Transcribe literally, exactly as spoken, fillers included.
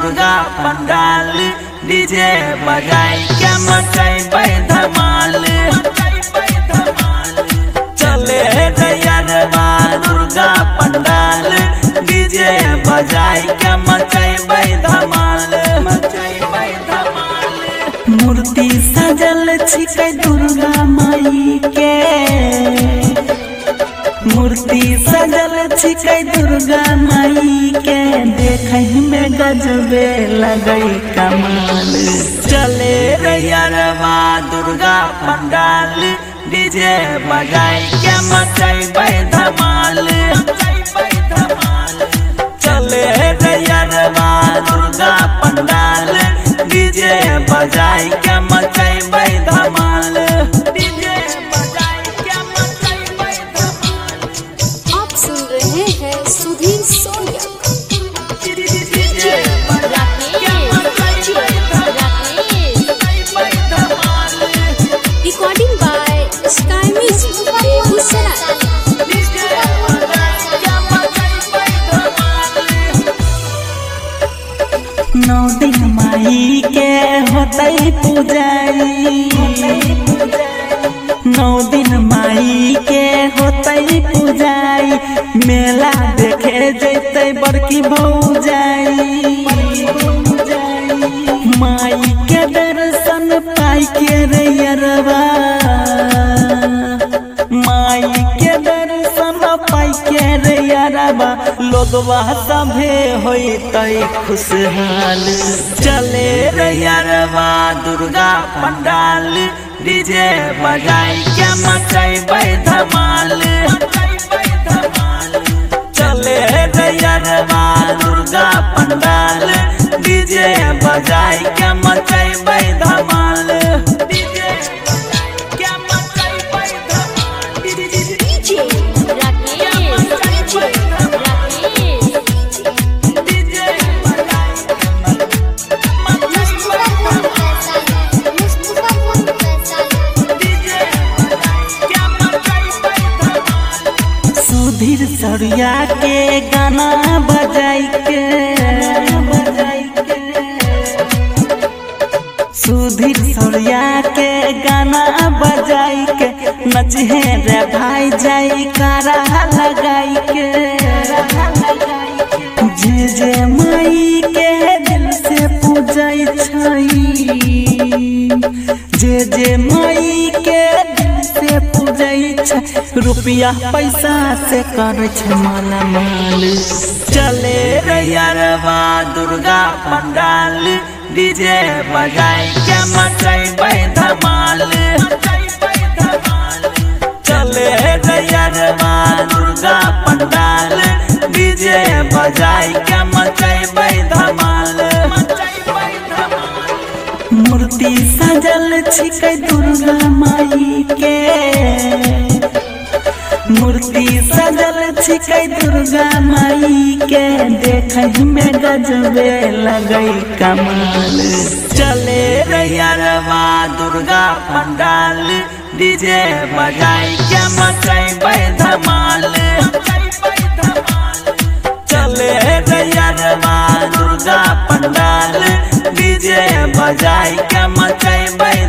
Durga pandal DJ बजाई के मचैबै धमाल। चले रैयरवा दुर्गा पंडाल डीजे बजाई के मचैबै धमाल मचैबै धमाल। मूर्ति सजल छिकै दुर्गा माई के, मूर्ति सजल छिकै दुर्गा माई के, देखै में गजबे लगै कमाल। चले रैयरवा दुर्गा पंडाल डीजे बजाई के मचैबै धमाल। चले रैयरवा दुर्गा पंडाल डीजे बजाई के मचैबै धमाल। डीजे बजाई के मचैबै धमाल। आप सुन रहे हैं सुधीर सोनिया। डीजे बजाई के मचैबै धमाल। Recording by Sky Music Begusarai. नौ दिन माई के होतै पूजाई, नौ दिन माई के होतै पूजाई, मेला देखे जैतै बड़की भौजाई। माई के दर्शन पाई के रैयरवा, माई के दर्शन पाई के रैयरवा, लोगवा सभे होतै खुशहाल। चले रैयरवा दुर्गा पंडाल डीजे बजाई के मचैबै धमाल। चले रैयरवा दुर्गा पंडाल डीजे बजाई के मचैबै धमाल। डीजे बजाई के मचैबै धमाल। डीजे सुधीर सरिया के गाना बजाई के, सुधीर सरिया के गाना बजाई के, नचहे रे भाई जाई कारा लगाई के। जे जे माई के दिल से पूजै छै, जे जे माई के दिल से पूजै छै, रुपया पैसा से करे छै माला माल। चले रैयरवा दुर्गा पंडाल डीजे बजाई के मचैबै धमाल। चले रैयरवा दुर्गा पंडाल डीजे बजाई के मचैबै धमाल। मूर्ति सजल छिकै दुर्गा माई के, मूर्ति सजल छिकै दुर्गा माई के, देखै में गजबे लगै कमाल। चले रैयरवा दुर्गा पंडाल डीजे बजाई के मचैबै धमाल। चले रैयरवा दुर्गा पंडाल डीजे बजाई के मचैबै